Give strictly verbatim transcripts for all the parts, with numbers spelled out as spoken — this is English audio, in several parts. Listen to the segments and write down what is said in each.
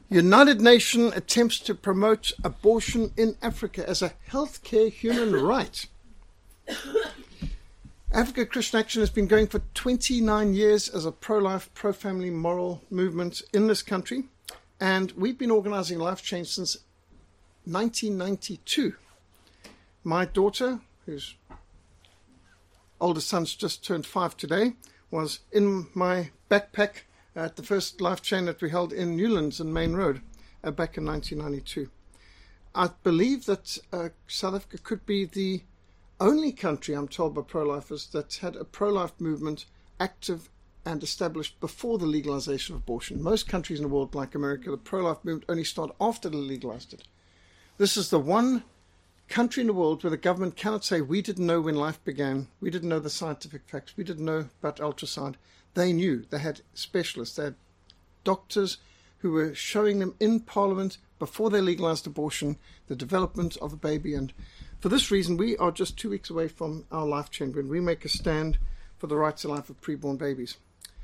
United Nations attempts to promote abortion in Africa as a healthcare human right. Africa Christian Action has been going for twenty-nine years as a pro-life, pro-family, moral movement in this country. And we've been organizing Life Change since nineteen ninety-two. My daughter, whose oldest son's just turned five today, was in my backpack at the first Life Chain that we held in Newlands and Main Road uh, back in nineteen ninety-two. I believe that uh, South Africa could be the only country, I'm told by pro-lifers, that had a pro-life movement active and established before the legalization of abortion. Most countries in the world, like America, the pro-life movement only started after they legalized it. This is the one country in the world where the government cannot say, we didn't know when life began, we didn't know the scientific facts, we didn't know about ultrasound. They knew. They had specialists, they had doctors who were showing them in Parliament before they legalized abortion, the development of a baby. And for this reason, we are just two weeks away from our Life Chain when we make a stand for the right to life of preborn babies.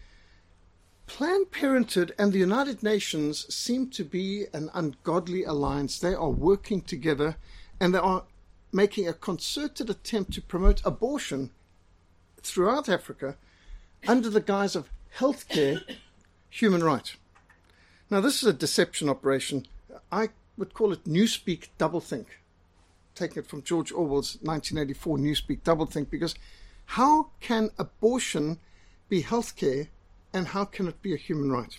Planned Parenthood and the United Nations seem to be an ungodly alliance. They are working together and they are making a concerted attempt to promote abortion throughout Africa under the guise of healthcare human right. Now, this is a deception operation. I would call it Newspeak doublethink, taking it from George Orwell's nineteen eighty-four Newspeak doublethink, because how can abortion be healthcare and how can it be a human right?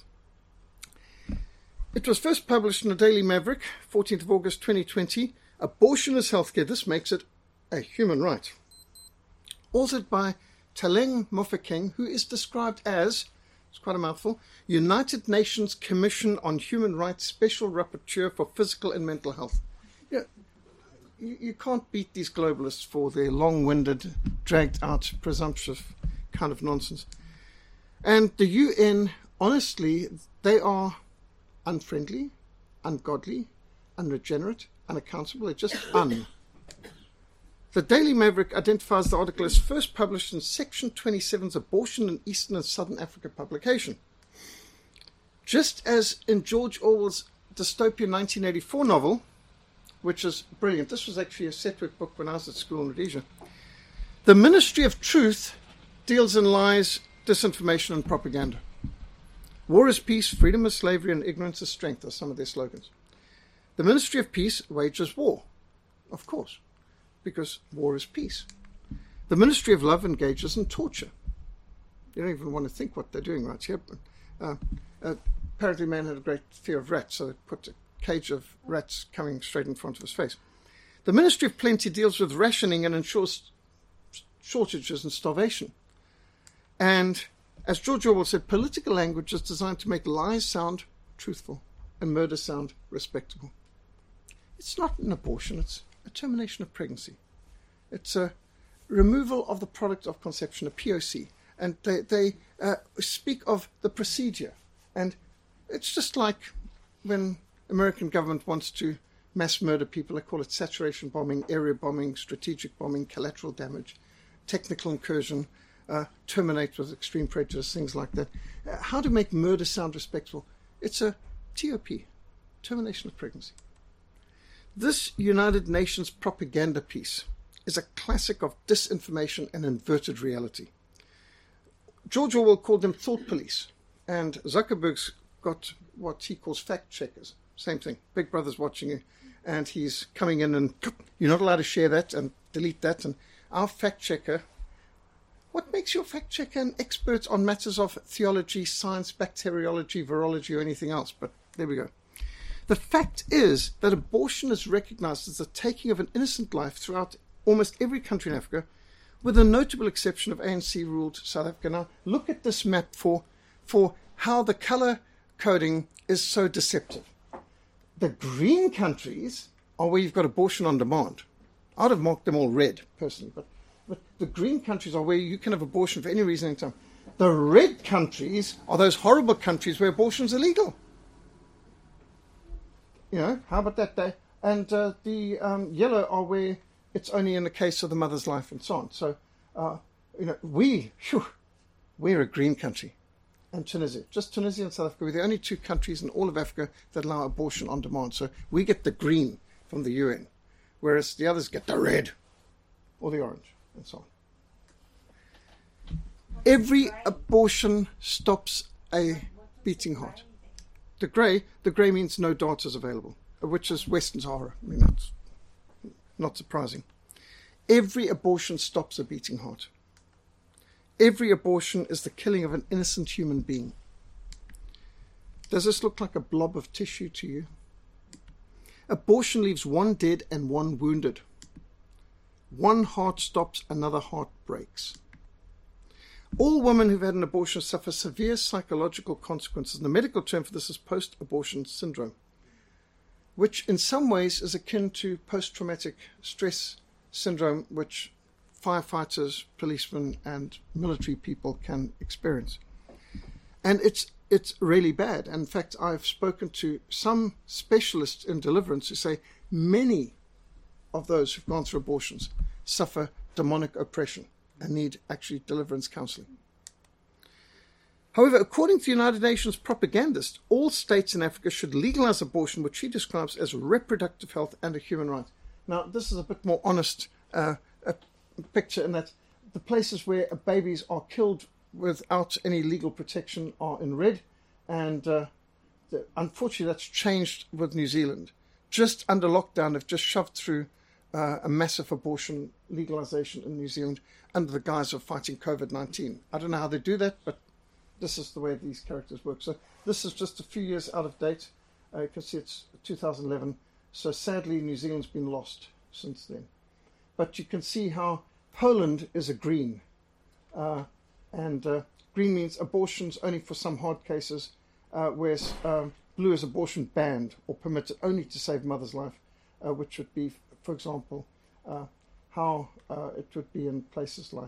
It was first published in the Daily Maverick, fourteenth of August twenty twenty. Abortion is healthcare. This makes it a human right. Authored by Tlaleng Mofokeng, who is described as, it's quite a mouthful, United Nations Commission on Human Rights Special Rapporteur for Physical and Mental Health. Yeah, you, you can't beat these globalists for their long-winded, dragged-out, presumptuous kind of nonsense. And the U N, honestly, they are unfriendly, ungodly, unregenerate, unaccountable. They're just un. The Daily Maverick identifies the article as first published in Section twenty-seven's Abortion in Eastern and Southern Africa publication. Just as in George Orwell's dystopian nineteen eighty-four novel, which is brilliant. This was actually a Sedgwick book when I was at school in Rhodesia. The Ministry of Truth deals in lies, disinformation, and propaganda. War is peace, freedom is slavery, and ignorance is strength are some of their slogans. The Ministry of Peace wages war, of course, because war is peace. The Ministry of Love engages in torture. You don't even want to think what they're doing right here. But, uh, uh, apparently man had a great fear of rats, so they put a cage of rats coming straight in front of his face. The Ministry of Plenty deals with rationing and ensures shortages and starvation. And as George Orwell said, political language is designed to make lies sound truthful and murder sound respectable. It's not an abortion, it's a termination of pregnancy. It's a removal of the product of conception, a P O C. And they, they uh, speak of the procedure. And it's just like when American government wants to mass murder people, they call it saturation bombing, area bombing, strategic bombing, collateral damage, technical incursion, uh, terminate with extreme prejudice, things like that. Uh, how to make murder sound respectful? It's a T O P, termination of pregnancy. This United Nations propaganda piece is a classic of disinformation and inverted reality. George Orwell called them thought police, and Zuckerberg's got what he calls fact checkers. Same thing. Big Brother's watching you, and he's coming in and you're not allowed to share that and delete that. And our fact checker, what makes your fact checker an expert on matters of theology, science, bacteriology, virology, or anything else? But there we go. The fact is that abortion is recognized as the taking of an innocent life throughout almost every country in Africa, with a notable exception of A N C-ruled South Africa. Now, look at this map for, for how the color coding is so deceptive. The green countries are where you've got abortion on demand. I'd have marked them all red, personally, but, but the green countries are where you can have abortion for any reason, anytime. The red countries are those horrible countries where abortion is illegal. You know, how about that day? And uh, the um, yellow are where it's only in the case of the mother's life and so on. So, uh, you know, we, whew, we're a green country. and Tunisia. Just Tunisia and South Africa. We're the only two countries in all of Africa that allow abortion on demand. So we get the green from the U N, whereas the others get the red or the orange and so on. Every abortion stops a beating heart. The grey, the grey means no data is available, which is Western Sahara. I mean, that's not surprising. Every abortion stops a beating heart. Every abortion is the killing of an innocent human being. Does this look like a blob of tissue to you? Abortion leaves one dead and one wounded. One heart stops, another heart breaks. All women who've had an abortion suffer severe psychological consequences. The medical term for this is post-abortion syndrome, which in some ways is akin to post-traumatic stress syndrome, which firefighters, policemen, and military people can experience. And it's it's really bad. And in fact, I've spoken to some specialists in deliverance who say many of those who've gone through abortions suffer demonic oppression and need actually deliverance counseling. However, according to the United Nations propagandist, all states in Africa should legalize abortion, which he describes as reproductive health and a human right. Now, this is a bit more honest uh, a picture in that the places where babies are killed without any legal protection are in red, and uh, the, unfortunately that's changed with New Zealand. Just under lockdown, they've just shoved through uh, a massive abortion legalization in New Zealand under the guise of fighting COVID nineteen. I don't know how they do that, but this is the way these characters work. So this is just a few years out of date. Uh, you can see it's two thousand eleven. So sadly, New Zealand's been lost since then. But you can see how Poland is a green. Uh, and uh, green means abortions only for some hard cases, uh, whereas um, blue is abortion banned or permitted only to save mother's life, uh, which would be, for example, uh, how uh, it would be in places like,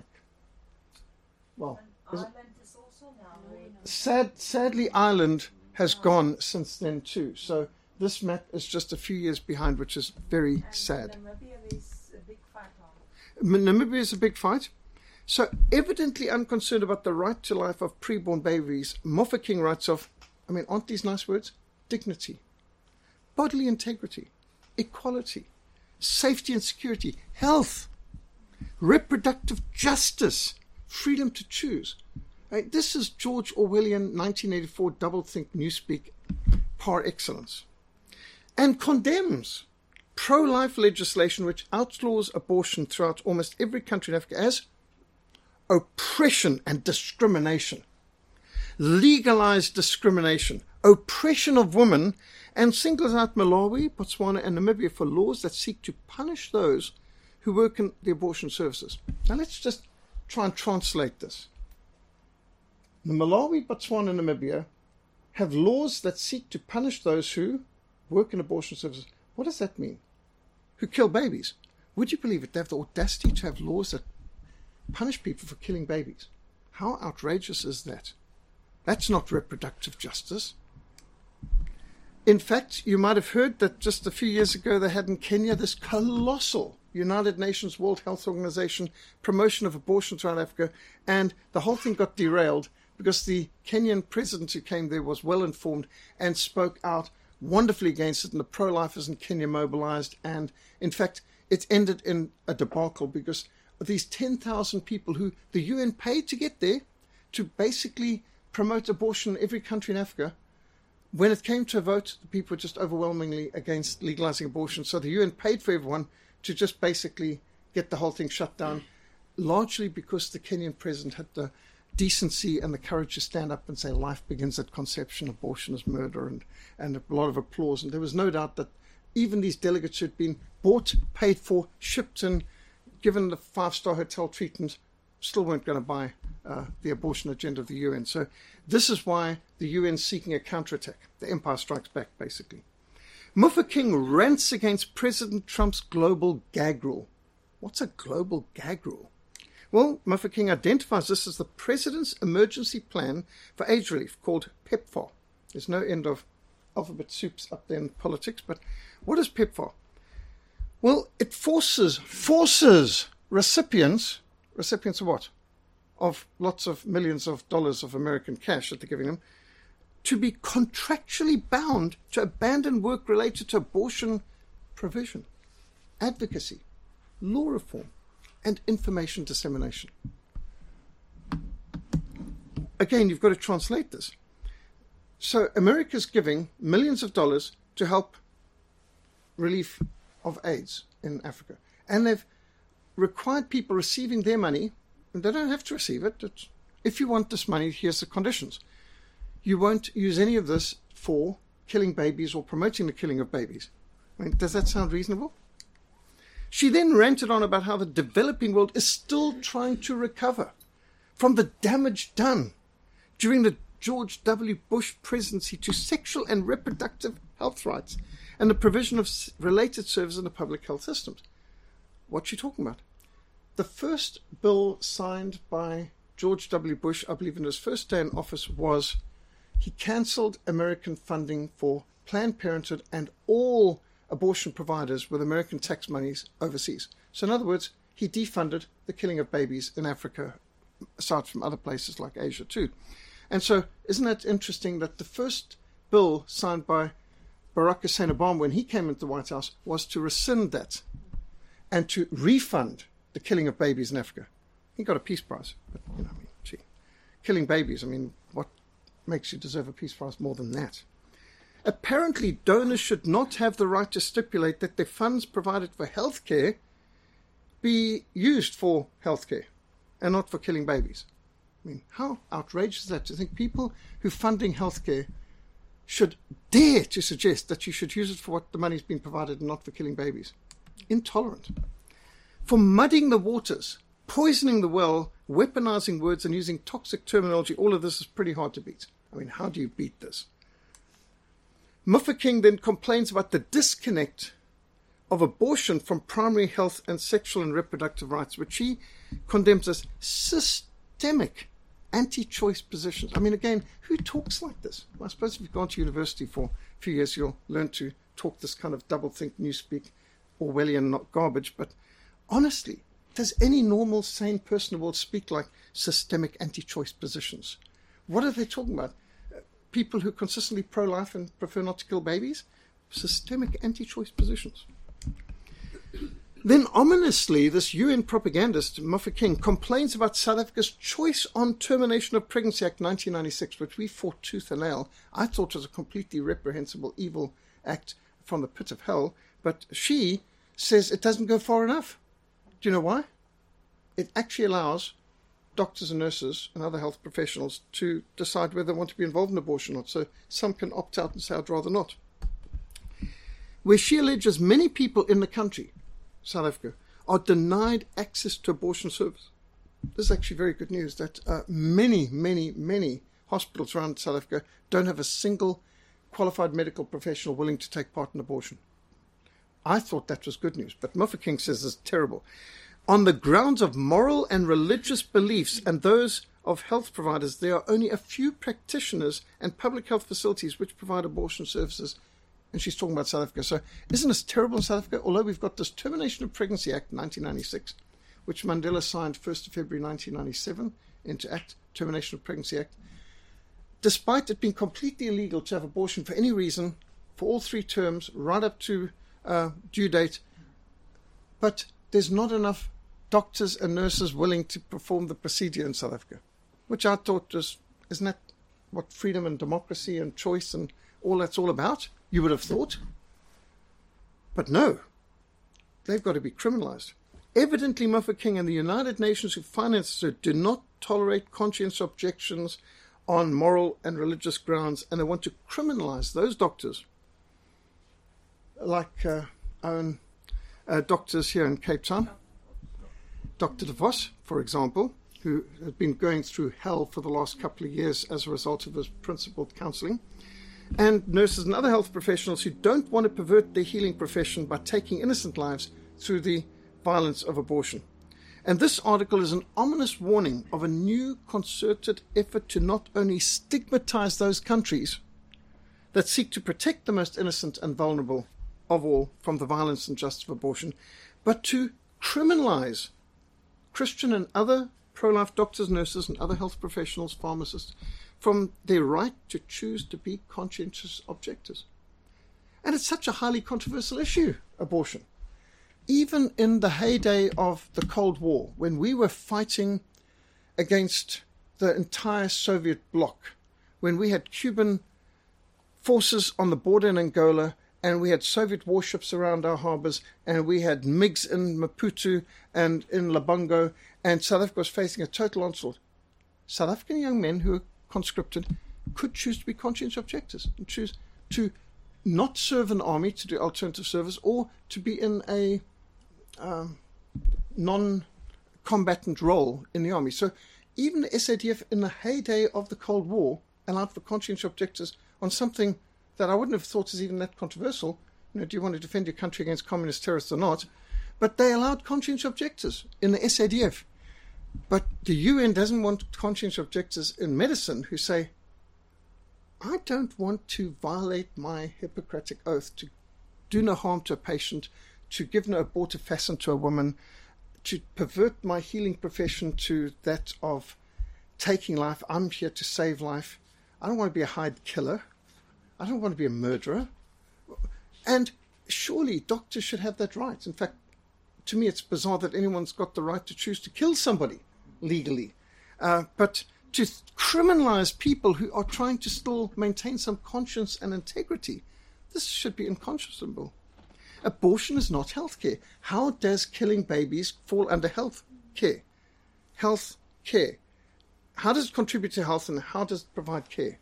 well, Ireland is also now red. Sad, sadly, Ireland has gone since then too. So this map is just a few years behind, which is very And sad. Namibia is a big fight on. Namibia is a big fight. So evidently unconcerned about the right to life of preborn babies, Mofokeng writes of, I mean, aren't these nice words? Dignity, bodily integrity, equality, safety and security, health, reproductive justice, freedom to choose. Right, this is George Orwellian nineteen eighty-four doublethink newspeak par excellence. And condemns pro-life legislation which outlaws abortion throughout almost every country in Africa as oppression and discrimination, legalized discrimination, oppression of women, and singles out Malawi, Botswana, and Namibia for laws that seek to punish those who work in the abortion services. Now let's just try and translate this. The Malawi, Botswana, and Namibia have laws that seek to punish those who work in abortion services. What does that mean? Who kill babies? Would you believe it? They have the audacity to have laws that punish people for killing babies. How outrageous is that? That's not reproductive justice. In fact, you might have heard that just a few years ago they had in Kenya this colossal United Nations World Health Organization promotion of abortion throughout Africa, and the whole thing got derailed because the Kenyan president who came there was well informed and spoke out wonderfully against it, and the pro-lifers in Kenya mobilized, and in fact it ended in a debacle because these ten thousand people who the U N paid to get there to basically promote abortion in every country in Africa, when it came to a vote, the people were just overwhelmingly against legalizing abortion. So the U N paid for everyone to just basically get the whole thing shut down, largely because the Kenyan president had the decency and the courage to stand up and say life begins at conception, abortion is murder, and, and a lot of applause. And there was no doubt that even these delegates who had been bought, paid for, shipped in, given the five-star hotel treatment, still weren't going to buy uh, the abortion agenda of the U N. So this is why the U N is seeking a counterattack. The empire strikes back, basically. Mofokeng rants against President Trump's global gag rule. What's a global gag rule? Well, Mofokeng identifies this as the President's Emergency Plan for AIDS Relief, called PEPFAR. There's no end of alphabet soups up there in politics, but what is PEPFAR? Well, it forces, forces recipients, recipients of what? of lots of millions of dollars of American cash that they're giving them, to be contractually bound to abandon work related to abortion provision, advocacy, law reform, and information dissemination. Again, you've got to translate this. So America's giving millions of dollars to help relief of AIDS in Africa. And they've required people receiving their money, and they don't have to receive it. It's, if you want this money, here's the conditions. You won't use any of this for killing babies or promoting the killing of babies. I mean, does that sound reasonable? She then ranted on about how the developing world is still trying to recover from the damage done during the George W. Bush presidency to sexual and reproductive health rights and the provision of related services in the public health systems. What's she talking about? The first bill signed by George W. Bush, I believe in his first day in office, was he cancelled American funding for Planned Parenthood and all abortion providers with American tax monies overseas. So in other words, he defunded the killing of babies in Africa, aside from other places like Asia too. And so isn't that interesting that the first bill signed by Barack Hussein Obama when he came into the White House was to rescind that and to refund the killing of babies in Africa. He got a Peace Prize. But, you know, I mean, gee, killing babies, I mean, what makes you deserve a Peace Prize more than that? Apparently, donors should not have the right to stipulate that their funds provided for healthcare be used for healthcare and not for killing babies. I mean, how outrageous is that to think people who are funding healthcare should dare to suggest that you should use it for what the money's been provided and not for killing babies? Intolerant. For muddying the waters, poisoning the well, weaponizing words and using toxic terminology, all of this is pretty hard to beat. I mean, how do you beat this? Mufeking then complains about the disconnect of abortion from primary health and sexual and reproductive rights, which he condemns as systemic anti-choice positions. I mean, again, who talks like this? Well, I suppose if you've gone to university for a few years, you'll learn to talk this kind of doublethink, newspeak, Orwellian not garbage. But honestly, does any normal, sane person in the world speak like systemic anti-choice positions? What are they talking about? People who are consistently pro-life and prefer not to kill babies? Systemic anti-choice positions. Then ominously, this U N propagandist, Mufeking, complains about South Africa's Choice on Termination of Pregnancy Act nineteen ninety-six, which we fought tooth and nail. I thought was a completely reprehensible, evil act from the pit of hell, but she says it doesn't go far enough. Do you know why? It actually allows doctors and nurses and other health professionals to decide whether they want to be involved in abortion or not. So some can opt out and say, I'd rather not. Where she alleges many people in the country, South Africa, are denied access to abortion service. This is actually very good news, that uh, many, many, many hospitals around South Africa don't have a single qualified medical professional willing to take part in abortion. I thought that was good news, but Mufeking says it's terrible. On the grounds of moral and religious beliefs and those of health providers, there are only a few practitioners and public health facilities which provide abortion services. And she's talking about South Africa. So isn't this terrible in South Africa? Although we've got this Termination of Pregnancy Act nineteen ninety-six, which Mandela signed first of February nineteen ninety-seven into Act, Termination of Pregnancy Act. Despite it being completely illegal to have abortion for any reason, for all three terms, right up to uh, due date, but there's not enough doctors and nurses willing to perform the procedure in South Africa, which I thought was, isn't that what freedom and democracy and choice and all that's all about? You would have thought. But no, they've got to be criminalized. Evidently, Mufeking and the United Nations who finances it do not tolerate conscientious objections on moral and religious grounds, and they want to criminalize those doctors, like uh, our own uh, doctors here in Cape Town. Doctor De Vos, for example, who has been going through hell for the last couple of years as a result of his principled counselling, and nurses and other health professionals who don't want to pervert their healing profession by taking innocent lives through the violence of abortion. And this article is an ominous warning of a new concerted effort to not only stigmatize those countries that seek to protect the most innocent and vulnerable of all from the violence and injustice of abortion, but to criminalize Christian and other pro-life doctors, nurses, and other health professionals, pharmacists, from their right to choose to be conscientious objectors. And it's such a highly controversial issue, abortion. Even in the heyday of the Cold War, when we were fighting against the entire Soviet bloc, when we had Cuban forces on the border in Angola, and we had Soviet warships around our harbors, and we had MiGs in Maputo and in Labongo, and South Africa was facing a total onslaught. South African young men who were conscripted could choose to be conscientious objectors and choose to not serve in the army, to do alternative service, or to be in a um, non-combatant role in the army. So even the S A D F in the heyday of the Cold War allowed for conscientious objectors on something that I wouldn't have thought is even that controversial. You know, do you want to defend your country against communist terrorists or not? But they allowed conscientious objectors in the S A D F. But the U N doesn't want conscientious objectors in medicine who say, I don't want to violate my Hippocratic oath to do no harm to a patient, to give no abortifacient to a woman, to pervert my healing profession to that of taking life. I'm here to save life. I don't want to be a hired killer. I don't want to be a murderer. And surely doctors should have that right. In fact, to me, it's bizarre that anyone's got the right to choose to kill somebody legally. Uh, but to criminalize people who are trying to still maintain some conscience and integrity, this should be unconscionable. Abortion is not health care. How does killing babies fall under health care? Health care. How does it contribute to health, and how does it provide care?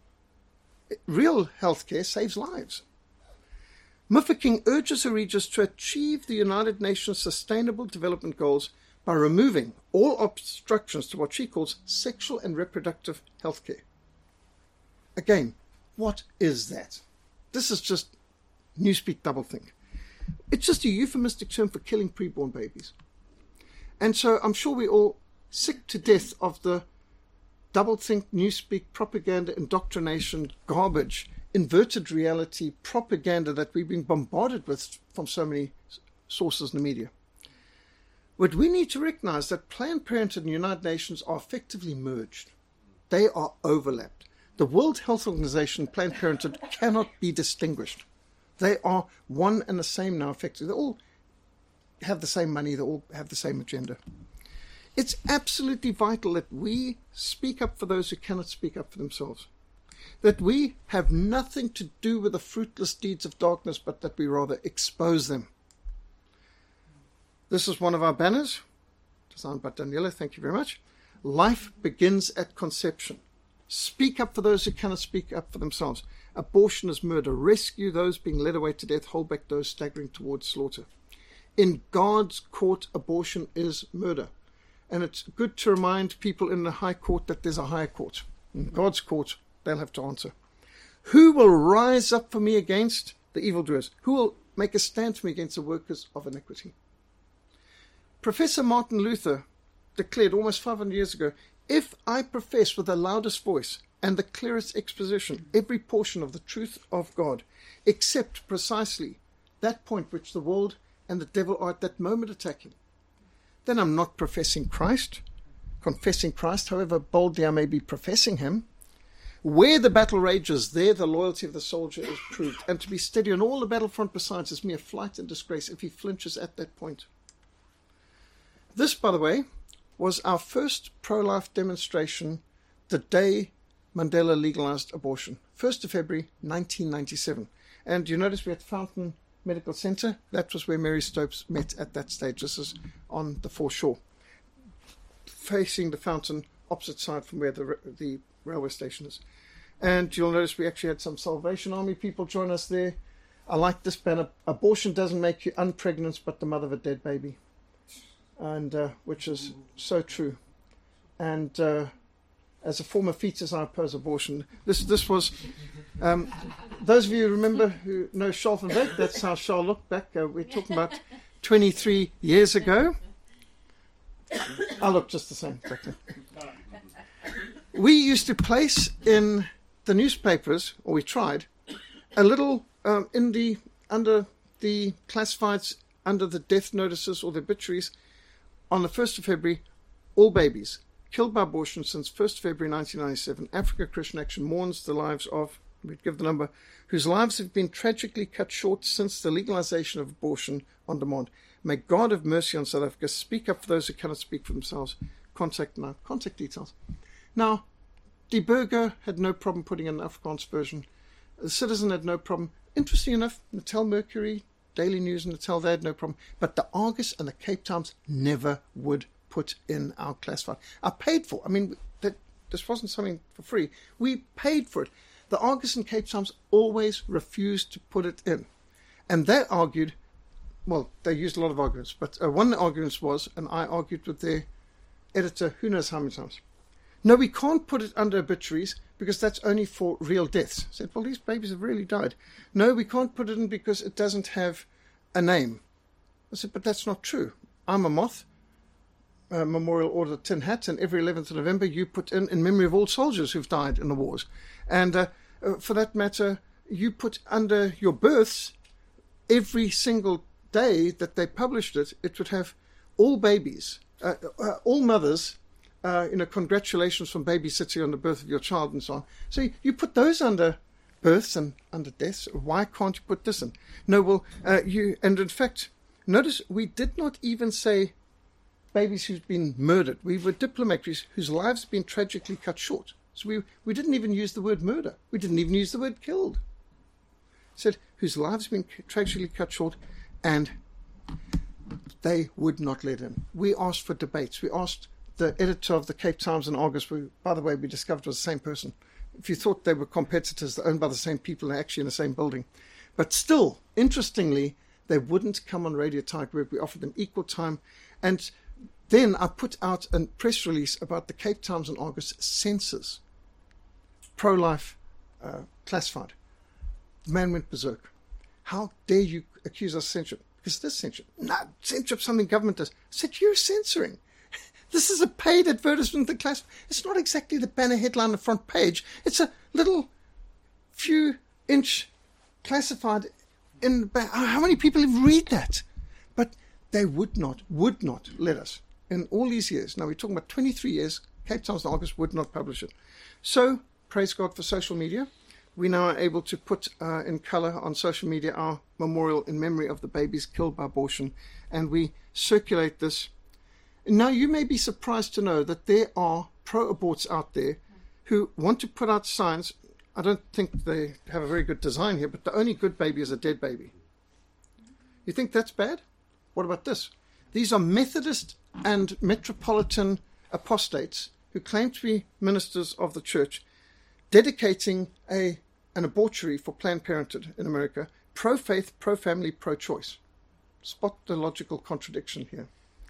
Real health care saves lives. Mufeking urges Regis to achieve the United Nations Sustainable Development Goals by removing all obstructions to what she calls sexual and reproductive health care. Again, what is that? This is just newspeak doublethink. It's just a euphemistic term for killing preborn babies. And so I'm sure we're all sick to death of the doublethink, newspeak, propaganda, indoctrination, garbage, inverted reality, propaganda that we've been bombarded with from so many sources in the media. But we need to recognize that Planned Parenthood and the United Nations are effectively merged. They are overlapped. The World Health Organization and Planned Parenthood cannot be distinguished. They are one and the same now, effectively. They all have the same money. They all have the same agenda. It's absolutely vital that we speak up for those who cannot speak up for themselves. That we have nothing to do with the fruitless deeds of darkness, but that we rather expose them. This is one of our banners, designed by Daniela. Thank you very much. Life begins at conception. Speak up for those who cannot speak up for themselves. Abortion is murder. Rescue those being led away to death. Hold back those staggering towards slaughter. In God's court, abortion is murder. And it's good to remind people in the high court that there's a higher court. In God's court, they'll have to answer. Who will rise up for me against the evildoers? Who will make a stand for me against the workers of iniquity? Professor Martin Luther declared almost five hundred years ago, if I profess with the loudest voice and the clearest exposition every portion of the truth of God, except precisely that point which the world and the devil are at that moment attacking, then I'm not professing Christ, confessing Christ, however boldly I may be professing him. Where the battle rages, there the loyalty of the soldier is proved, and to be steady on all the battlefront besides is mere flight and disgrace if he flinches at that point. This, by the way, was our first pro-life demonstration the day Mandela legalized abortion, first of February nineteen ninety-seven. And you notice we're at Fountain Medical Center. That was where Mary Stopes met at that stage. This is on the foreshore, facing the fountain, opposite side from where the the railway station is. And you'll notice we actually had some Salvation Army people join us there. I like this banner. Abortion doesn't make you unpregnant, but the mother of a dead baby. And uh, which is so true. And uh, as a former fetus, I oppose abortion. This this was, um, those of you who remember who know Charles van Wyk, that's how Charles looked back. Uh, we're talking about twenty-three years ago. I look just the same. Exactly. We used to place in the newspapers, or we tried, a little um, in the under the classifieds, under the death notices or the obituaries, on the first of February, all babies killed by abortion since first of February nineteen ninety-seven. Africa Christian Action mourns the lives of, we'd give the number, whose lives have been tragically cut short since the legalization of abortion on demand. May God have mercy on South Africa. Speak up for those who cannot speak for themselves. Contact now. Contact details. Now, Die Burger had no problem putting in an Afrikaans version. The Citizen had no problem. Interesting enough, Natal Mercury, Daily News and Natal, they had no problem. But the Argus and the Cape Times never would put in our classified. I paid for it. I mean, that this wasn't something for free. We paid for it. The Argus and Cape Times always refused to put it in. And they argued, well, they used a lot of arguments, but uh, one of the arguments was, and I argued with their editor who knows how many times, no, we can't put it under obituaries because that's only for real deaths. I said, well, these babies have really died. No, we can't put it in because it doesn't have a name. I said, but that's not true. I'm a moth, uh, Memorial Order Tin Hat, and every eleventh of November you put in in memory of all soldiers who've died in the wars. And uh, uh, for that matter, you put under your births every single day that they published it, it would have all babies, uh, uh, all mothers, uh, you know, congratulations from Baby City on the birth of your child and so on. So you, you put those under births and under deaths. Why can't you put this in? No, well, uh, you, and in fact, notice we did not even say babies who've been murdered. We were diplomats whose lives have been tragically cut short. So we, we didn't even use the word murder. We didn't even use the word killed. Said whose lives have been tragically cut short, and they would not let in. We asked for debates. We asked the editor of the Cape Times and Argus, who, by the way, we discovered was the same person. If you thought they were competitors, they're owned by the same people, they're actually in the same building. But still, interestingly, they wouldn't come on Radio Tygerberg. We offered them equal time. And then I put out a press release about the Cape Times and Argus censors, pro-life uh, classified. The man went berserk. How dare you accuse us of censorship? Because this censorship. No, censorship something government does. I said, you're censoring. This is a paid advertisement. The class. It's not exactly the banner headline on the front page. It's a little few inch classified in the back. How many people have read that? But they would not, would not let us. In all these years, now we're talking about twenty-three years, Cape Times and Argus would not publish it. So, praise God for social media. We now are able to put uh, in colour on social media our memorial in memory of the babies killed by abortion, and we circulate this. Now, you may be surprised to know that there are pro-aborts out there who want to put out signs. I don't think they have a very good design here, but the only good baby is a dead baby. You think that's bad? What about this? These are Methodist and Metropolitan apostates who claim to be ministers of the church, dedicating a an abortory for Planned Parenthood in America, pro-faith, pro-family, pro-choice. Spot the logical contradiction here.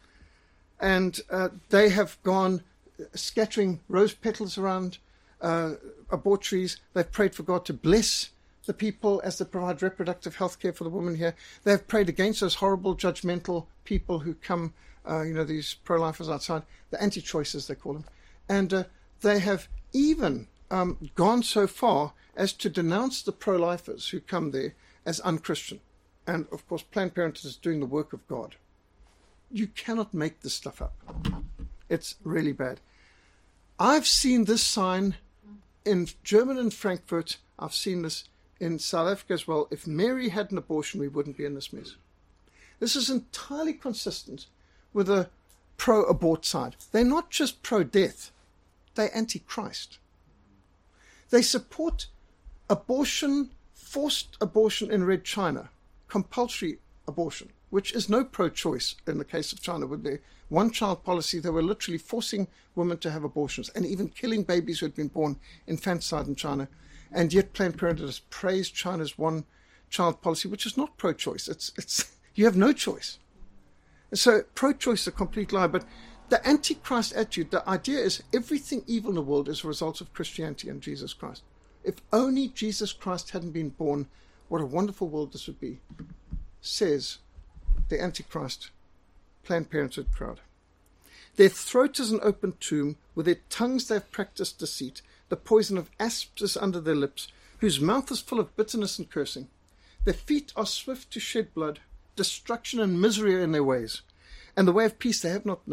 And uh, they have gone scattering rose petals around uh, abortories. They've prayed for God to bless the people as they provide reproductive health care for the women here. They've prayed against those horrible, judgmental people who come, uh, you know, these pro-lifers outside, the anti-choices they call them. And uh, they have even um, gone so far as to denounce the pro-lifers who come there as unchristian. And, of course, Planned Parenthood is doing the work of God. You cannot make this stuff up. It's really bad. I've seen this sign in Germany and Frankfurt. I've seen this in South Africa as well. If Mary had an abortion, we wouldn't be in this mess. This is entirely consistent with a pro-abort side. They're not just pro-death. They're anti-Christ. They support abortion, forced abortion in Red China, compulsory abortion, which is no pro-choice in the case of China. With their one-child policy, they were literally forcing women to have abortions and even killing babies who had been born infanticide in China. And yet Planned Parenthood has praised China's one-child policy, which is not pro-choice. It's it's you have no choice. So pro-choice is a complete lie. But the anti-Christ attitude, the idea is everything evil in the world is a result of Christianity and Jesus Christ. If only Jesus Christ hadn't been born, what a wonderful world this would be, says the Antichrist Planned Parenthood crowd. Their throat is an open tomb, with their tongues they've practiced deceit, the poison of asps is under their lips, whose mouth is full of bitterness and cursing. Their feet are swift to shed blood, destruction and misery are in their ways, and the way of peace they have not known.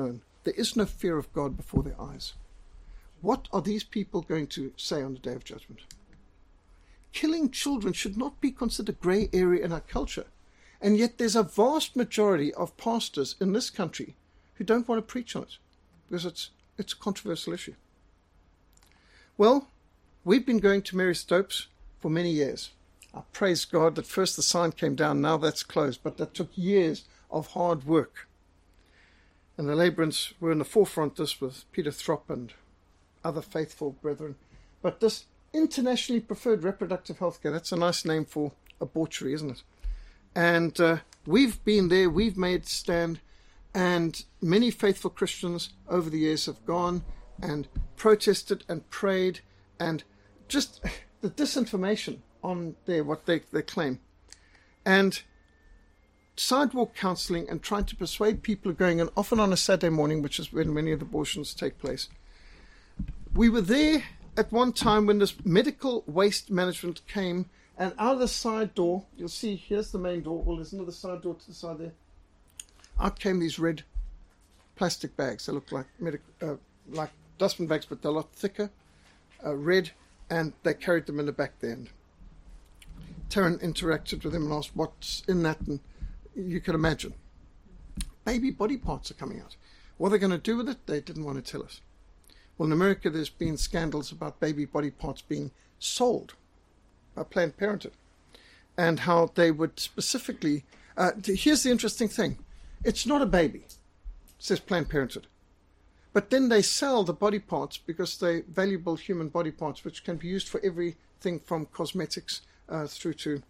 there is no fear of God before their eyes. What are these people going to say on the Day of Judgment? Killing children should not be considered a grey area in our culture. And yet there's a vast majority of pastors in this country who don't want to preach on it because it's it's a controversial issue. Well, we've been going to Mary Stopes for many years. I praise God that first the sign came down, now that's closed, but that took years of hard work. And the Laborants were in the forefront, this with Peter Throp and other faithful brethren. But this internationally preferred reproductive health care, that's a nice name for abortory, isn't it? And uh, we've been there, we've made stand, and many faithful Christians over the years have gone and protested and prayed, and just the disinformation on there, what they, they claim. And sidewalk counselling and trying to persuade people who are going in, often on a Saturday morning, which is when many of the abortions take place. We were there at one time when this medical waste management came, and out of the side door, you'll see, here's the main door. Well, there's another side door to the side there. Out came these red plastic bags. They look like medical, uh, like dustbin bags, but they're a lot thicker, uh, red, and they carried them in the back there. And Taryn interacted with them and asked what's in that, and you can imagine. Baby body parts are coming out. What are they going to do with it? They didn't want to tell us. Well, in America, there's been scandals about baby body parts being sold by Planned Parenthood, and how they would specifically, uh, here's the interesting thing, it's not a baby, says Planned Parenthood, but then they sell the body parts because they're valuable human body parts which can be used for everything from cosmetics uh, through to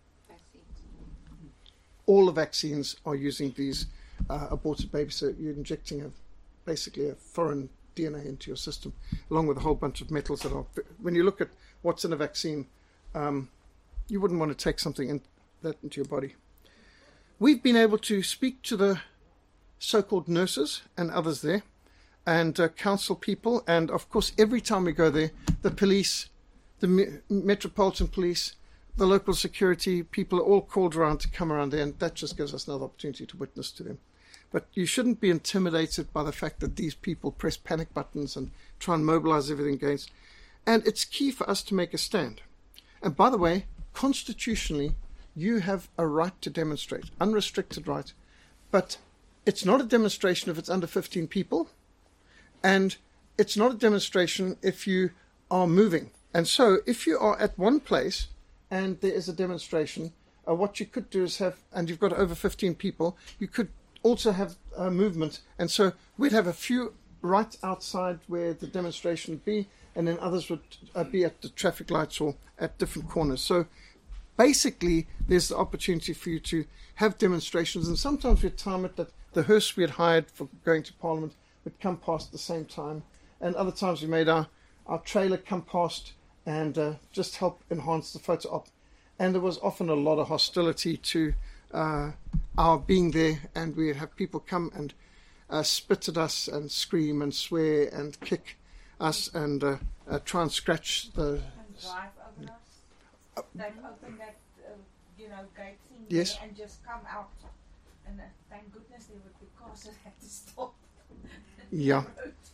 all the vaccines are using these uh, aborted babies. So you're injecting a, basically a foreign D N A into your system, along with a whole bunch of metals that are, when you look at what's in a vaccine, Um, you wouldn't want to take something in, that into your body. We've been able to speak to the so-called nurses and others there and uh, counsel people. And, of course, every time we go there, the police, the me- Metropolitan Police, the local security people are all called around to come around there, and that just gives us another opportunity to witness to them. But you shouldn't be intimidated by the fact that these people press panic buttons and try and mobilize everything against. And it's key for us to make a stand. And by the way, constitutionally, you have a right to demonstrate, unrestricted right. But it's not a demonstration if it's under fifteen people. And it's not a demonstration if you are moving. And so if you are at one place and there is a demonstration, uh, what you could do is have, and you've got over fifteen people, you could also have a movement. And so we'd have a few right outside where the demonstration would be, and then others would uh, be at the traffic lights or at different corners. So basically, there's the opportunity for you to have demonstrations, and sometimes we'd time it that the hearse we had hired for going to Parliament would come past at the same time, and other times we made our, our trailer come past and uh, just help enhance the photo op. And there was often a lot of hostility to uh, our being there, and we'd have people come and uh, spit at us and scream and swear and kick us and uh, uh, try and scratch the... And drive over us. Uh, They've opened that, uh, you know, gate thing yes. there and just come out. And uh, thank goodness there would be cars that had to stop. Yeah.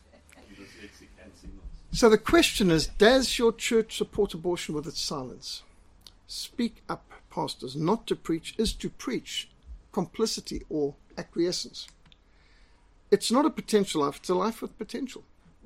So the question is, does your church support abortion with its silence? Speak up, pastors. Not to preach is to preach complicity or acquiescence. It's not a potential life, it's a life with potential.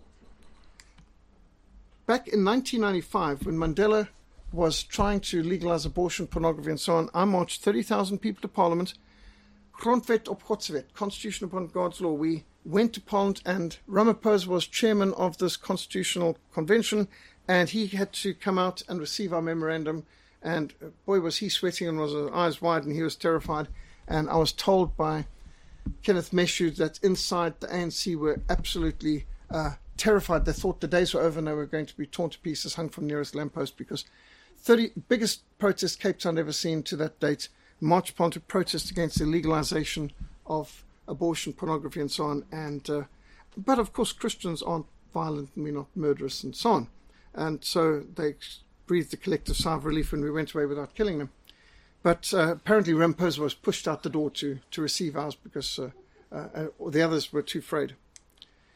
Back in nineteen ninety-five, when Mandela was trying to legalize abortion, pornography, and so on, I marched thirty thousand people to Parliament. Grondwet op Godswet, Constitution upon God's law. We went to Parliament, and Ramaphosa was chairman of this constitutional convention, and he had to come out and receive our memorandum. And uh, boy, was he sweating and was his eyes wide, and he was terrified. And I was told by Kenneth Meshew that inside the A N C were absolutely uh, terrified. They thought the days were over and they were going to be torn to pieces, hung from nearest lamppost, because thirty biggest protest Cape Town ever seen to that date, marched upon to protest against the legalization of abortion, pornography, and so on. And uh, but of course Christians aren't violent and we're not murderous and so on. And so they breathed a collective sigh of relief when we went away without killing them. But uh, apparently Ramaphosa was pushed out the door to, to receive ours because uh, uh, uh, the others were too afraid.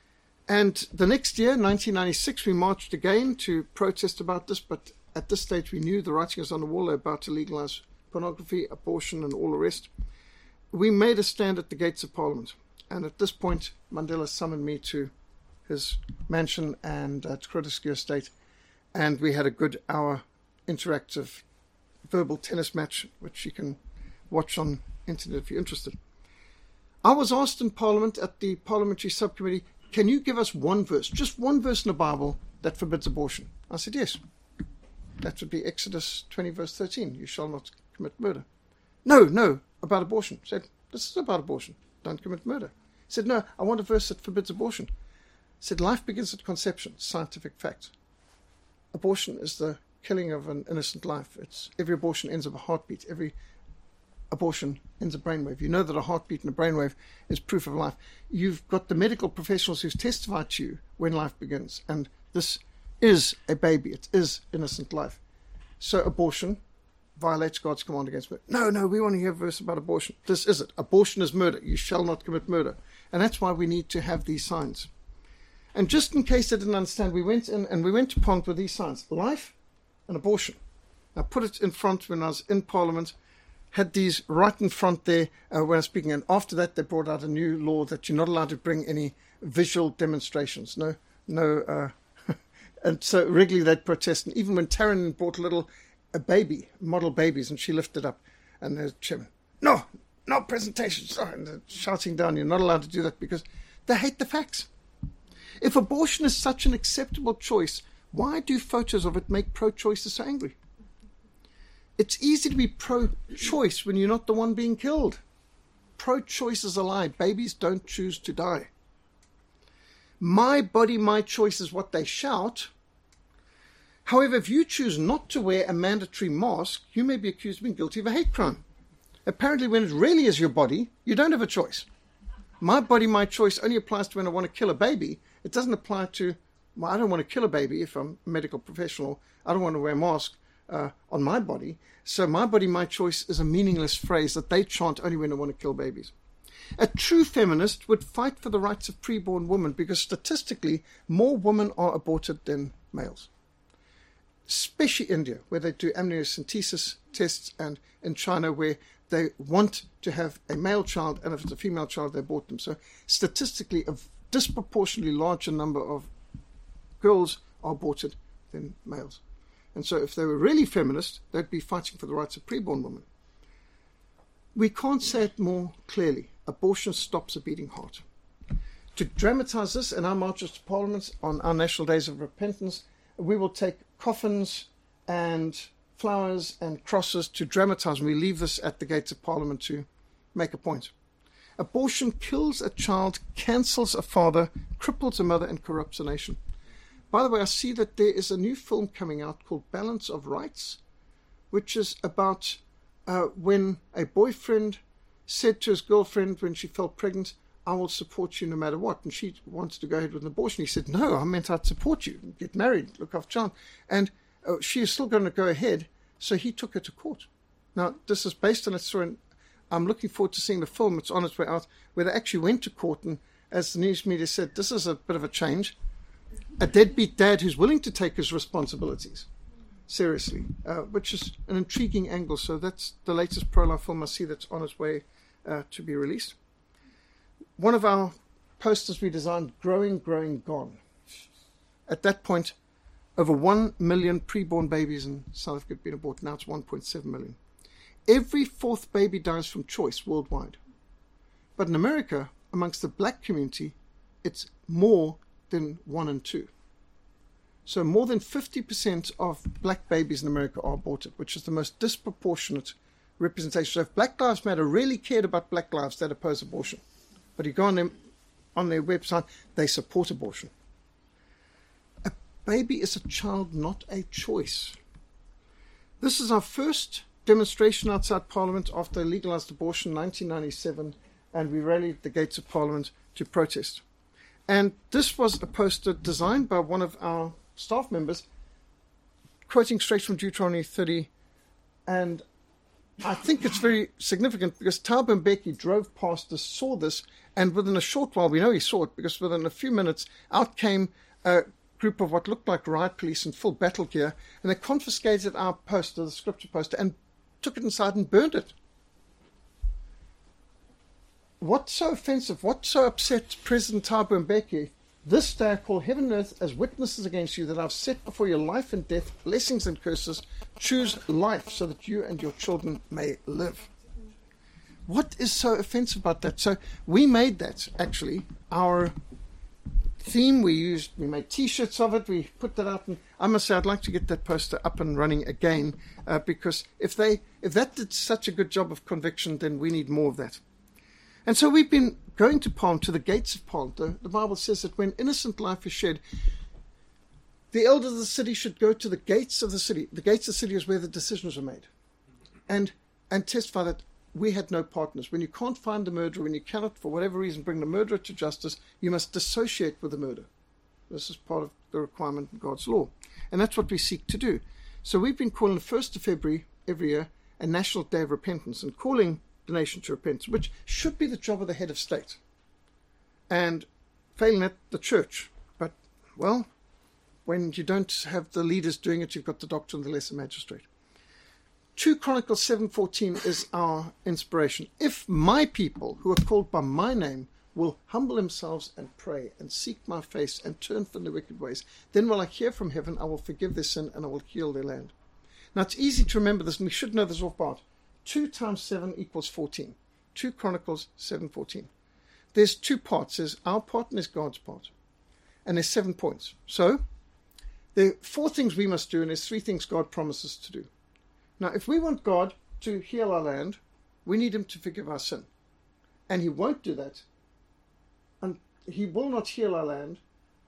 And the next year, nineteen ninety-six, we marched again to protest about this, but at this stage we knew the writing was on the wall. They were about to legalize pornography, abortion, and all the rest. We made a stand at the gates of Parliament. And at this point, Mandela summoned me to his mansion and uh, to Groote Estate, and we had a good hour interactive verbal tennis match, which you can watch on internet if you're interested. I was asked in Parliament at the Parliamentary Subcommittee, can you give us one verse, just one verse in the Bible that forbids abortion? I said, yes. That would be Exodus twenty, verse thirteen. You shall not commit murder. No, no, about abortion. I said, this is about abortion. Don't commit murder. He said, no, I want a verse that forbids abortion. He said, life begins at conception, scientific fact. Abortion is the killing of an innocent life. It's every abortion ends with a heartbeat. Every abortion ends a brainwave. You know that a heartbeat and a brainwave is proof of life. You've got the medical professionals who's testified to you when life begins, and this is a baby. It is innocent life. So abortion violates God's command against murder. No, no, we want to hear a verse about abortion. This is it. Abortion is murder. You shall not commit murder. And that's why we need to have these signs. And just in case they didn't understand, we went in and we went to Parliament with these signs. Life and abortion. I put it in front when I was in Parliament, had these right in front there uh, when I was speaking. And after that, they brought out a new law that you're not allowed to bring any visual demonstrations. No, no. Uh, and so regularly they'd protest. And even when Taryn brought a little a baby, model babies, and she lifted up, and the chairman, no, no presentations. And they're shouting down, you're not allowed to do that because they hate the facts. If abortion is such an acceptable choice, why do photos of it make pro-choicers so angry? It's easy to be pro-choice when you're not the one being killed. Pro-choice is a lie. Babies don't choose to die. My body, my choice is what they shout. However, if you choose not to wear a mandatory mask, you may be accused of being guilty of a hate crime. Apparently, when it really is your body, you don't have a choice. My body, my choice only applies to when I want to kill a baby. It doesn't apply to, well, I don't want to kill a baby if I'm a medical professional. I don't want to wear a mask uh, on my body. So my body, my choice is a meaningless phrase that they chant only when they want to kill babies. A true feminist would fight for the rights of preborn women because statistically more women are aborted than males. Especially India, where they do amniocentesis tests, and in China, where they want to have a male child, and if it's a female child, they abort them. So statistically, a disproportionately larger number of girls are aborted than males. And so if they were really feminist, they'd be fighting for the rights of preborn women. We can't say it more clearly. Abortion stops a beating heart. To dramatize this, in our marches to Parliament on our National Days of Repentance, we will take coffins and flowers and crosses to dramatize. And we leave this at the gates of Parliament to make a point. Abortion kills a child, cancels a father, cripples a mother, and corrupts a nation. By the way, I see that there is a new film coming out called Balance of Rights, which is about uh, when a boyfriend said to his girlfriend when she fell pregnant, I will support you no matter what. And she wanted to go ahead with an abortion. He said, no, I meant I'd support you, get married, look after child. And uh, she is still going to go ahead. So he took her to court. Now, this is based on a story. I'm looking forward to seeing the film. It's on its way out, where they actually went to court. And as the news media said, this is a bit of a change. A deadbeat dad who's willing to take his responsibilities seriously, uh, which is an intriguing angle. So that's the latest pro-life film I see that's on its way uh, to be released. One of our posters we designed, Growing, Growing, Gone. At that point, over one million preborn babies in South Africa had been aborted. Now it's one point seven million. Every fourth baby dies from choice worldwide. But in America, amongst the black community, it's more than one in two. So more than fifty percent of black babies in America are aborted, which is the most disproportionate representation. So if Black Lives Matter really cared about black lives, they'd oppose abortion. But you go on them on their website, they support abortion. A baby is a child, not a choice. This is our first demonstration outside Parliament after legalized abortion in nineteen ninety-seven, and we rallied the gates of Parliament to protest. And this was a poster designed by one of our staff members, quoting straight from Deuteronomy thirty, and I think it's very significant because Thabo Mbeki drove past this, saw this, and within a short while, we know he saw it because within a few minutes, out came a group of what looked like riot police in full battle gear, and they confiscated our poster, the scripture poster, and took it inside and burned it. What's so offensive, what so upset President Thabo Mbeki? This day I call heaven and earth as witnesses against you that I've set before you life and death, blessings and curses. Choose life so that you and your children may live. What is so offensive about that? So we made that actually our theme. We used, we made T-shirts of it. We put that out, and I must say I'd like to get that poster up and running again uh, because if they, if that did such a good job of conviction, then we need more of that. And so we've been going to Parliament, to the gates of Parliament. The, the Bible says that when innocent life is shed, the elders of the city should go to the gates of the city. The gates of the city is where the decisions are made. And and testify that we had no partners. When you can't find the murderer, when you cannot, for whatever reason, bring the murderer to justice, you must dissociate with the murder. This is part of the requirement in God's law. And that's what we seek to do. So we've been calling the first of February every year a National Day of Repentance and calling the nation to repentance, which should be the job of the head of state. And failing that, the church. But, well, when you don't have the leaders doing it, you've got the doctor and the lesser magistrate. Second Chronicles seven fourteen is our inspiration. If my people, who are called by my name, will humble themselves and pray and seek my face and turn from their wicked ways, then will I hear from heaven, I will forgive their sin and I will heal their land. Now, it's easy to remember this, and we should know this off by heart. two times seven equals fourteen. Second Chronicles seven fourteen. There's two parts. There's our part and there's God's part. And there's seven points. So, there are four things we must do, and there's three things God promises to do. Now, if we want God to heal our land, we need him to forgive our sin. And he won't do that. And he will not heal our land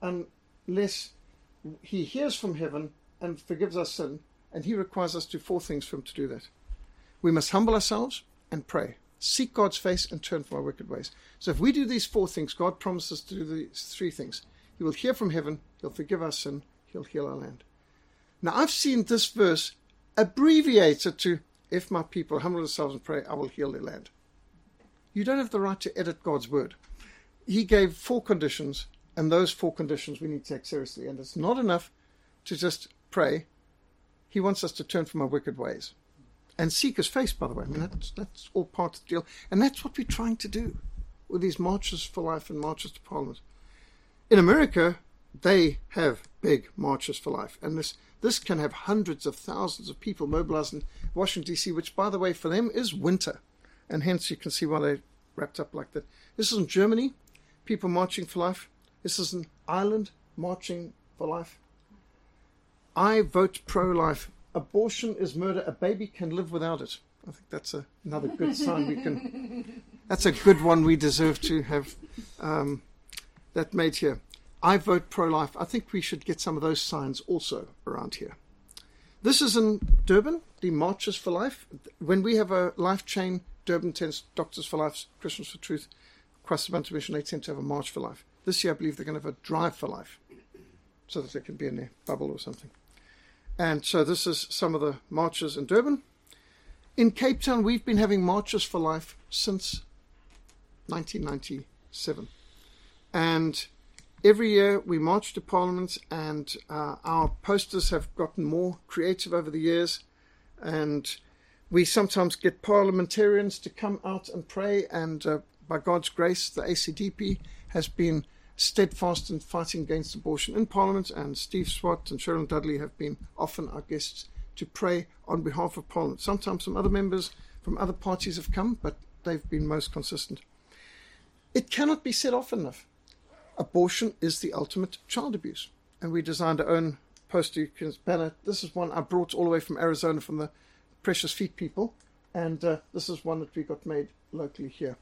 unless he hears from heaven and forgives our sin. And he requires us to do four things for him to do that. We must humble ourselves and pray. Seek God's face and turn from our wicked ways. So if we do these four things, God promises to do these three things. He will hear from heaven, he'll forgive our sin, he'll heal our land. Now I've seen this verse abbreviated to, if my people humble themselves and pray, I will heal their land. You don't have the right to edit God's word. He gave four conditions, and those four conditions we need to take seriously. And it's not enough to just pray. He wants us to turn from our wicked ways. And seek his face, by the way. I mean, that's, that's all part of the deal. And that's what we're trying to do with these marches for life and marches to Parliament. In America, they have big marches for life. And this, this can have hundreds of thousands of people mobilized in Washington, D C, which, by the way, for them is winter. And hence you can see why they wrapped up like that. This is in Germany, people marching for life. This is in Ireland, marching for life. I vote pro-life. Abortion is murder. A baby can live without it. I think that's a, another good sign we can. That's a good one we deserve to have um, that made here. I vote pro-life. I think we should get some of those signs also around here. This is in Durban, the Marches for Life. When we have a life chain, Durban tends Doctors for Life, Christians for Truth, Christ Mission, they tend to have a March for Life. This year I believe they're going to have a Drive for Life so that they can be in their bubble or something. And so this is some of the marches in Durban. In Cape Town, we've been having Marches for Life since nineteen ninety-seven. And every year we march to Parliament, and uh, our posters have gotten more creative over the years. And we sometimes get parliamentarians to come out and pray. And uh, by God's grace, the A C D P has been steadfast in fighting against abortion in Parliament, and Steve Swart and Sharon Dudley have been often our guests to pray on behalf of Parliament. Sometimes some other members from other parties have come, but they've been most consistent. It cannot be said often enough. Abortion is the ultimate child abuse. And we designed our own poster banner. This is one I brought all the way from Arizona from the Precious Feet people. And uh, this is one that we got made locally here.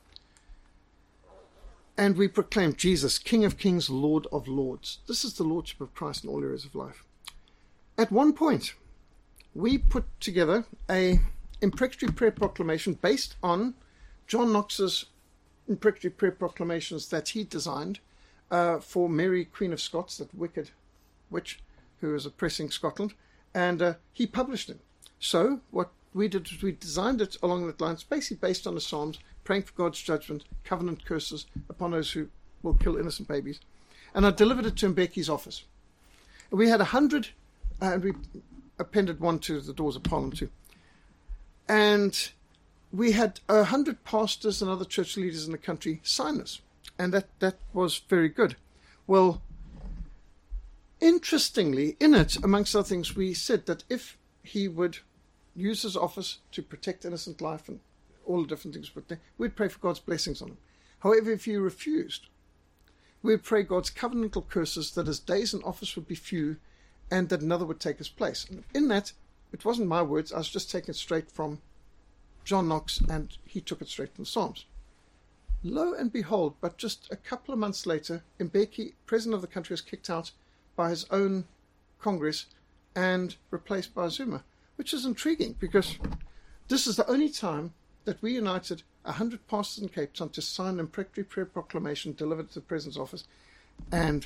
And we proclaim Jesus, King of Kings, Lord of Lords. This is the Lordship of Christ in all areas of life. At one point, we put together a imprecatory prayer proclamation based on John Knox's imprecatory prayer proclamations that he designed uh, for Mary, Queen of Scots, that wicked witch who was oppressing Scotland, and uh, he published them. So what we did we designed it along that lines, basically based on the Psalms, praying for God's judgment, covenant curses upon those who will kill innocent babies. And I delivered it to Mbeki's office. And we had a hundred, uh, and we appended one to the doors of Parliament too. And we had a hundred pastors and other church leaders in the country sign this. And that, that was very good. Well, interestingly, in it, amongst other things, we said that if he would use his office to protect innocent life and all the different things, but we'd pray for God's blessings on him. However, if he refused, we'd pray God's covenantal curses that his days in office would be few and that another would take his place. And in that, it wasn't my words, I was just taking it straight from John Knox, and he took it straight from the Psalms. Lo and behold, but just a couple of months later, Mbeki, president of the country, was kicked out by his own Congress and replaced by Zuma, which is intriguing because this is the only time that we united a hundred pastors in Cape Town to sign an imprecatory prayer proclamation delivered to the president's office, and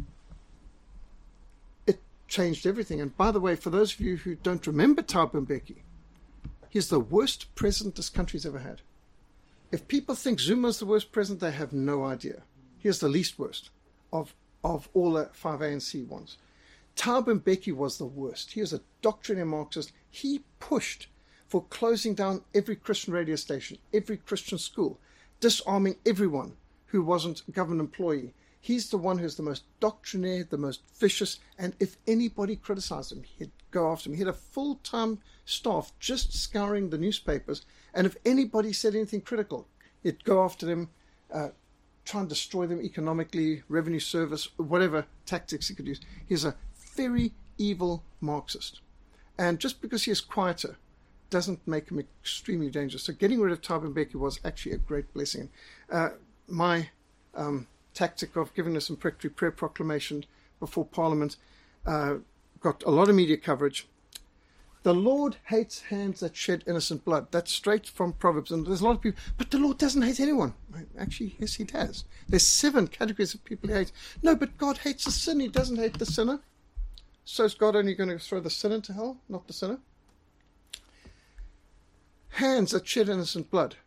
it changed everything. And by the way, for those of you who don't remember Thabo Mbeki, he's the worst president this country's ever had. If people think Zuma's the worst president, they have no idea. He is the least worst of, of all the five A N C ones. Thabo Mbeki was the worst. He was a doctrinaire Marxist. He pushed for closing down every Christian radio station, every Christian school, disarming everyone who wasn't a government employee. He's the one who's the most doctrinaire, the most vicious, and if anybody criticized him, he'd go after him. He had a full-time staff just scouring the newspapers, and if anybody said anything critical, he'd go after them, uh, try and destroy them economically, revenue service, whatever tactics he could use. He's a very evil Marxist. And just because he is quieter doesn't make him extremely dangerous. So getting rid of Thabo Mbeki was actually a great blessing. Uh, my um, tactic of giving us some imprecatory prayer proclamation before Parliament uh, got a lot of media coverage. The Lord hates hands that shed innocent blood. That's straight from Proverbs. And there's a lot of people, but the Lord doesn't hate anyone. Actually, yes, he does. There's seven categories of people he hates. No, but God hates the sin. He doesn't hate the sinner. So is God only going to throw the sinner into hell, not the sinner? Hands that shed innocent blood.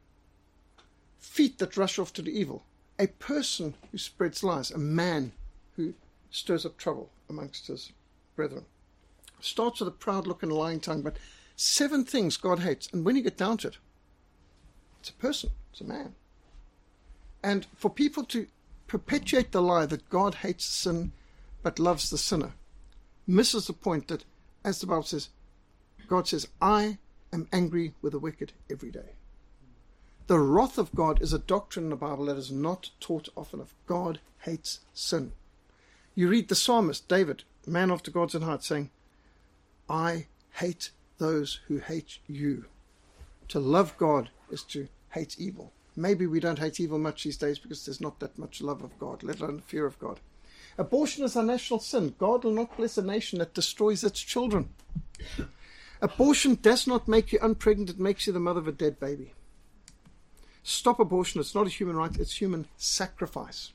Feet that rush off to the evil. A person who spreads lies. A man who stirs up trouble amongst his brethren. Starts with a proud look and a lying tongue, but seven things God hates. And when you get down to it, it's a person, it's a man. And for people to perpetuate the lie that God hates sin but loves the sinner, misses the point that, as the Bible says, God says, I am angry with the wicked every day. The wrath of God is a doctrine in the Bible that is not taught often enough. God hates sin. You read the psalmist, David, man after God's own heart, saying, I hate those who hate you. To love God is to hate evil. Maybe we don't hate evil much these days because there's not that much love of God, let alone fear of God. Abortion is a national sin. God will not bless a nation that destroys its children. Abortion does not make you unpregnant. It makes you the mother of a dead baby. Stop abortion. It's not a human right. It's human sacrifice.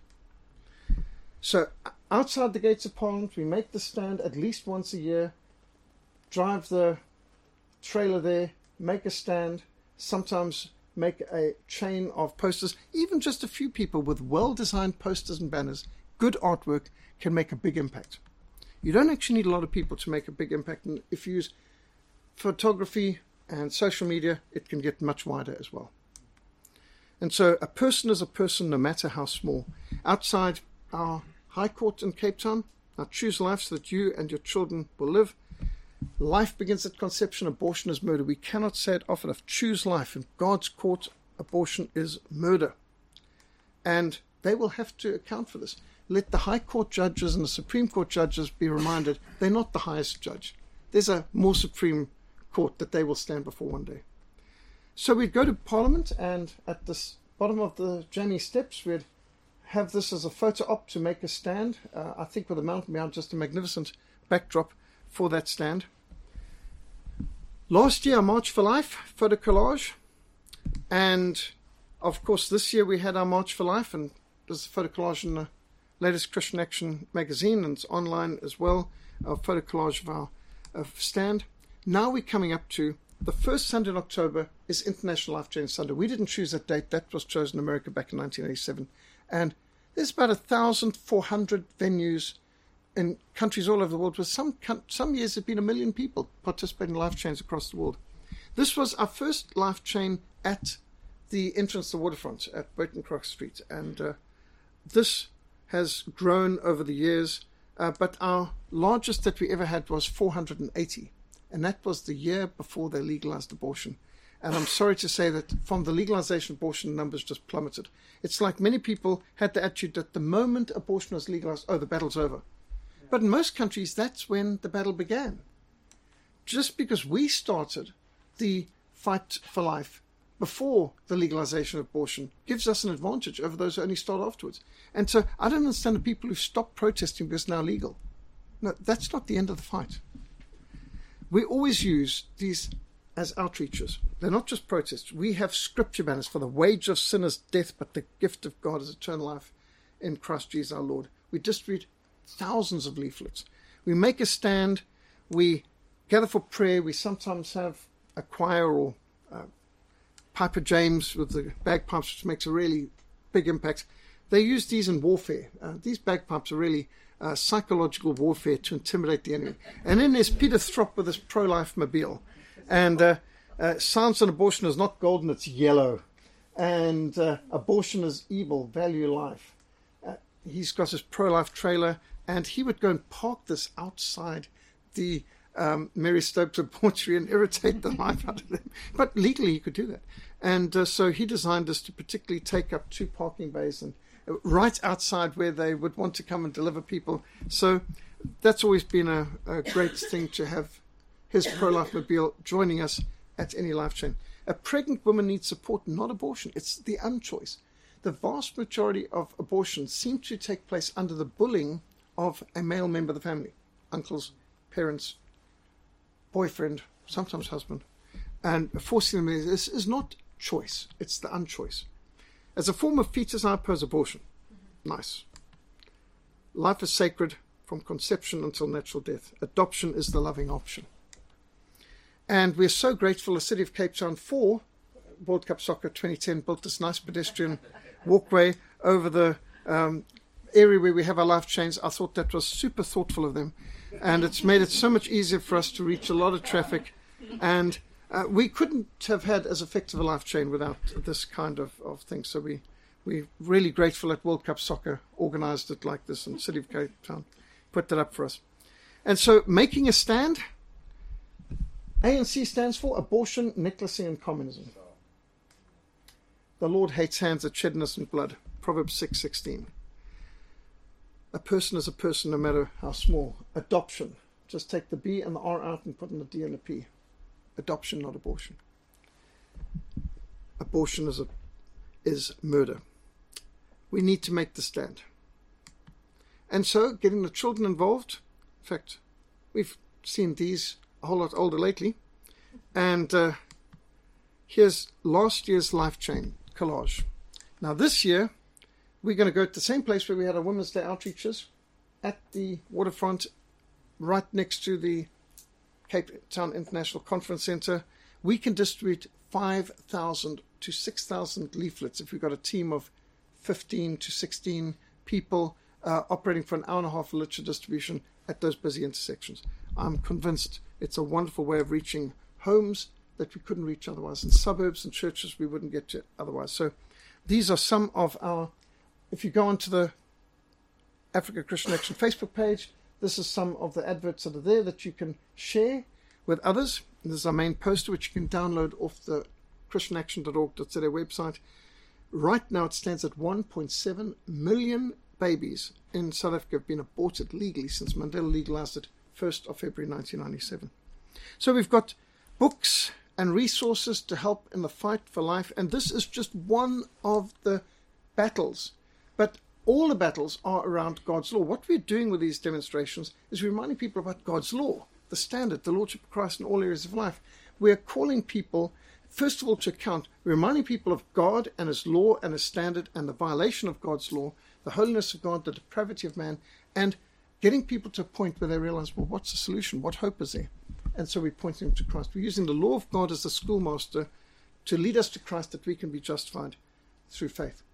So outside the gates of Parliament, we make the stand at least once a year, drive the trailer there, make a stand, sometimes make a chain of posters. Even just a few people with well-designed posters and banners, good artwork, can make a big impact. You don't actually need a lot of people to make a big impact. And if you use photography and social media, it can get much wider as well. And so a person is a person, no matter how small. Outside our High Court in Cape Town, now choose life so that you and your children will live. Life begins at conception. Abortion is murder. We cannot say it often enough. Choose life. In God's court, abortion is murder. And they will have to account for this. Let the High Court judges and the Supreme Court judges be reminded they're not the highest judge. There's a more supreme court that they will stand before one day. So we'd go to Parliament, and at the bottom of the Jamie steps, we'd have this as a photo op to make a stand. Uh, I think with a mountain behind, just a magnificent backdrop for that stand. Last year, March for Life, photo collage. And of course, this year we had our March for Life, and there's a photo collage in the latest Christian Action magazine, and it's online as well, a photo collage of our of stand. Now we're coming up to the first Sunday in October is International Life Change Sunday. We didn't choose that date. That was chosen in America back in nineteen eighty-seven. And there's about one thousand four hundred venues in countries all over the world, with some some years there have been a million people participating in life chains across the world. This was our first life chain at the entrance to the waterfront at Burton Cross Street, and uh, this has grown over the years, uh, but our largest that we ever had was four hundred eighty, and that was the year before they legalized abortion. And I'm sorry to say that from the legalization, abortion numbers just plummeted. It's like many people had the attitude that the moment abortion was legalized, oh, the battle's over. But in most countries, that's when the battle began. Just because we started the fight for life before the legalization of abortion gives us an advantage over those who only start afterwards. And so I don't understand the people who stop protesting because it's now legal. No, that's not the end of the fight. We always use these as outreaches. They're not just protests. We have scripture banners: for the wage of sin is death, but the gift of God is eternal life in Christ Jesus our Lord. We distribute thousands of leaflets. We make a stand. We gather for prayer. We sometimes have a choir or uh, Piper James with the bagpipes, which makes a really big impact. They use these in warfare. Uh, these bagpipes are really uh, psychological warfare to intimidate the enemy. And then there's Peter Throp with his pro-life mobile. And uh, uh, Silence on Abortion is not golden, it's yellow. And uh, abortion is evil, value life. Uh, he's got his pro-life trailer, and he would go and park this outside the um, Mary Stopes abortory and irritate the life out of them. But legally he could do that. And uh, so he designed this to particularly take up two parking bays and uh, right outside where they would want to come and deliver people. So that's always been a, a great thing to have his pro-life mobile joining us at any life chain. A pregnant woman needs support, not abortion. It's the unchoice. The vast majority of abortions seem to take place under the bullying of a male member of the family. Uncles, parents, boyfriend, sometimes husband. And forcing them, this is not choice. It's the unchoice. As a form of fetus, I oppose abortion. Nice. Life is sacred from conception until natural death. Adoption is the loving option. And we're so grateful the City of Cape Town for World Cup Soccer twenty ten built this nice pedestrian walkway over the um, area where we have our life chains. I thought that was super thoughtful of them. And it's made it so much easier for us to reach a lot of traffic. And uh, we couldn't have had as effective a life chain without this kind of, of thing. So we, we're really grateful that World Cup Soccer organized it like this, and City of Cape Town put that up for us. And so making a stand, A N C stands for abortion, necklacing, and communism. The Lord hates hands that shed innocent blood. Proverbs six sixteen. A person is a person no matter how small. Adoption. Just take the B and the R out and put in the D and the P. Adoption, not abortion. Abortion is a, is murder. We need to make the stand. And so getting the children involved. In fact, we've seen these a whole lot older lately. And uh, here's last year's life chain collage. Now this year, we're going to go to the same place where we had our Women's Day outreaches, at the waterfront, right next to the Cape Town International Conference Center. We can distribute five thousand to six thousand leaflets if we've got a team of fifteen to sixteen people uh, operating for an hour and a half of literature distribution at those busy intersections. I'm convinced it's a wonderful way of reaching homes that we couldn't reach otherwise, in suburbs and churches we wouldn't get to otherwise. So these are some of our, if you go onto the Africa Christian Action Facebook page, this is some of the adverts that are there that you can share with others. And this is our main poster, which you can download off the christian action dot org dot z a website. Right now it stands at one point seven million babies in South Africa have been aborted legally since Mandela legalized it first of February nineteen ninety-seven. So we've got books and resources to help in the fight for life, and this is just one of the battles. But all the battles are around God's law. What we're doing with these demonstrations is we're reminding people about God's law, the standard, the Lordship of Christ in all areas of life. We're calling people, first of all, to account. We're reminding people of God and His law and His standard and the violation of God's law, the holiness of God, the depravity of man, and getting people to a point where they realize, well, what's the solution? What hope is there? And so we're pointing them to Christ. We're using the law of God as the schoolmaster to lead us to Christ, that we can be justified through faith.